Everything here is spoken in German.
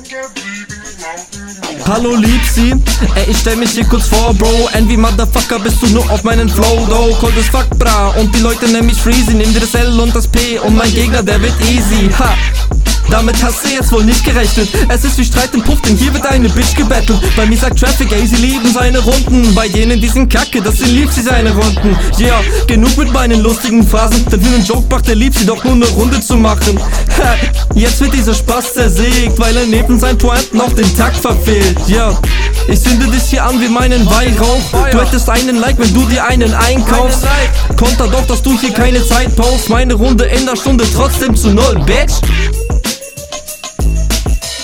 Hallo Liebsi, ey, ich stell mich hier kurz vor, Bro. Envy Motherfucker, bist du nur auf meinen Flow, though. Cold as fuck, bra, und die Leute nennen mich Freezy. Nimm dir das L und das P und mein Gegner, der wird easy, ha. Damit hast du jetzt wohl nicht gerechnet. Es ist wie Streit im Puff, denn hier wird eine Bitch gebettelt. Bei mir sagt Traffic, ey, sie lieben seine Runden. Bei denen, die sind kacke, das sind lieb sie seine Runden. Yeah, genug mit meinen lustigen Phrasen. Denn für einen Joke macht der lieb sie doch nur eine Runde zu machen. Ha, jetzt wird dieser Spaß zersägt, weil er neben seinen Pointen noch den Takt verfehlt. Ja, ich zünde dich hier an wie meinen Weihrauch. Du hättest einen Like, wenn du dir einen einkaufst. Konter doch, dass du hier keine Zeit brauchst. Meine Runde in der Stunde trotzdem zu 0, Bitch.